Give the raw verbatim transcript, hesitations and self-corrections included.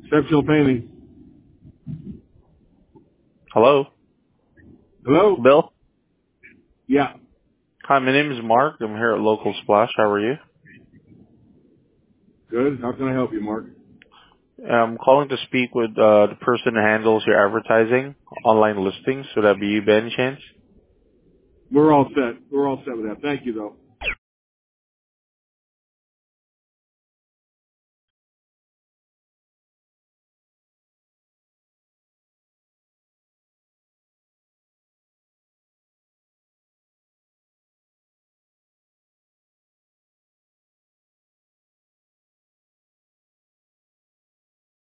Exceptional painting. Hello? Hello? Bill? Yeah. Hi, my name is Mark. I'm here at Local Splash. How are you? Good. How can I help you, Mark? I'm calling to speak with uh, the person who handles your advertising, online listings. Would that be you by any chance? We're all set. We're all set with that. Thank you, though.